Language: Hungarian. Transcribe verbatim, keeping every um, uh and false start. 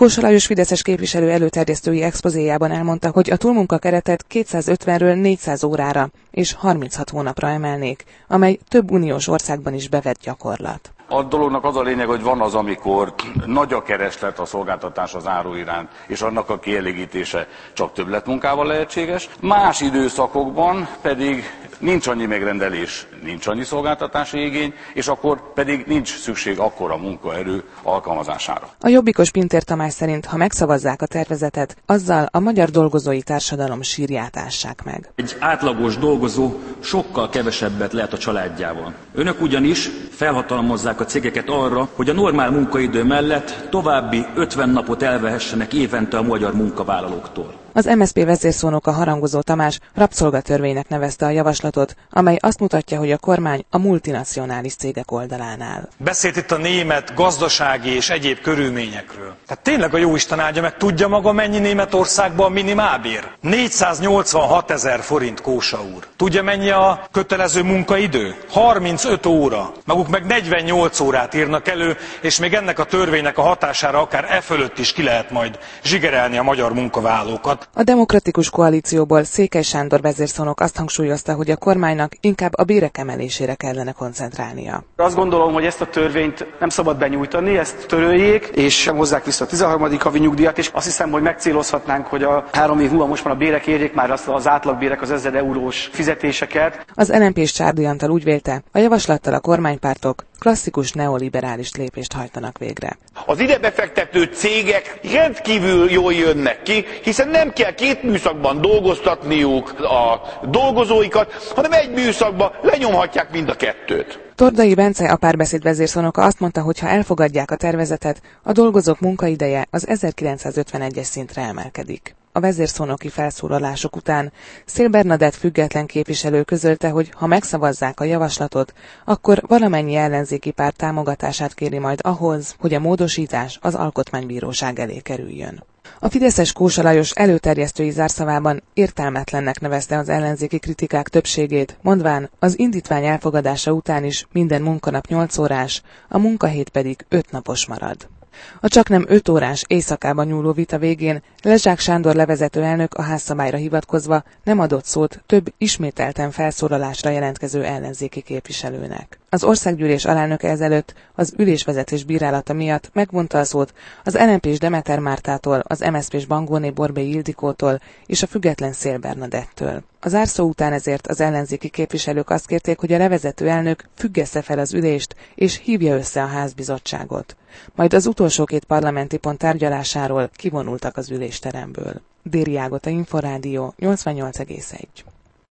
Kósa Lajos fideszes képviselő előterjesztői expozéjában elmondta, hogy a túlmunka keretet kétszázötvenről négyszáz órára és harminchat hónapra emelnék, amely több uniós országban is bevett gyakorlat. A dolognak az a lényeg, hogy van az, amikor nagy a kereslet a szolgáltatás az áru iránt, és annak a kielégítése csak többletmunkával lehetséges. Más időszakokban pedig nincs annyi megrendelés, nincs annyi szolgáltatási igény, és akkor pedig nincs szükség akkora munkaerő alkalmazására. A jobbikos Pintér Tamás szerint, ha megszavazzák a tervezetet, azzal a magyar dolgozói társadalom sírját ássák meg. Egy átlagos dolgozó sokkal kevesebbet lehet a családjával. Önök ugyanis felhatalmazzák a cégeket arra, hogy a normál munkaidő mellett további ötven napot elvehessenek évente a magyar munkavállalóktól. Az em es zé pé vezérszónoka Harangozó Tamás rabszolgatörvénynek nevezte a javaslatot, amely azt mutatja, hogy a kormány a multinacionális cégek oldalán áll. Beszélt itt a német gazdasági és egyéb körülményekről. Tehát tényleg a jóisten áldja meg, tudja maga mennyi Németországban a minimálbér? négyszáznyolcvanhat ezer forint, Kósa úr. Tudja mennyi a kötelező munkaidő? harmincöt óra. Maguk meg negyvennyolc órát írnak elő, és még ennek a törvénynek a hatására akár e fölött is ki lehet majd zsigerelni a magyar munkavállalókat. A Demokratikus Koalícióból Székely Sándor vezérszónok azt hangsúlyozta, hogy a kormánynak inkább a bérek emelésére kellene koncentrálnia. Azt gondolom, hogy ezt a törvényt nem szabad benyújtani, ezt töröljék, és hozzák vissza a tizenharmadik havi nyugdíjat, és azt hiszem, hogy megcélozhatnánk, hogy a három év múlva most már a bérek érjék már azt az átlagbérek, az ezer eurós fizetéseket. Az el en pés Csárdi Antal úgy vélte, a javaslattal a kormánypártok klasszikus neoliberális lépést hajtanak végre. Az ide befektető cégek rendkívül jól jönnek ki, hiszen nem kell két műszakban dolgoztatniuk a dolgozóikat, hanem egy műszakban lenyomhatják mind a kettőt. Tordai Bence, a Párbeszéd vezérszónoka azt mondta, hogy ha elfogadják a tervezetet, a dolgozók munkaideje az ezerkilencszázötvenegyes szintre emelkedik. A vezérszónoki felszólalások után Szél Bernadett független képviselő közölte, hogy ha megszavazzák a javaslatot, akkor valamennyi ellenzéki párt támogatását kéri majd ahhoz, hogy a módosítás az Alkotmánybíróság elé kerüljön. A fideszes Kósa Lajos előterjesztői zárszavában értelmetlennek nevezte az ellenzéki kritikák többségét, mondván, az indítvány elfogadása után is minden munkanap nyolc órás, a munkahét pedig öt napos marad. A csaknem öt órás éjszakában nyúló vita végén Lezsák Sándor levezető elnök a házszabályra hivatkozva nem adott szót több ismételten felszólalásra jelentkező ellenzéki képviselőnek. Az országgyűlés alelnöke ezelőtt az ülésvezetés bírálata miatt megvonta a szót az el en pés Demeter Mártától, az em es zé pés Bangóné Borbély Ildikótól és a független Szél Bernadettől. A zárszó után ezért az ellenzéki képviselők azt kérték, hogy a levezető elnök függesse fel az ülést és hívja össze a házbizottságot. Majd az utolsó két parlamenti pont tárgyalásáról kivonultak az ülésteremből. Déri Ágota, Inforádió, nyolcvannyolc egész egy.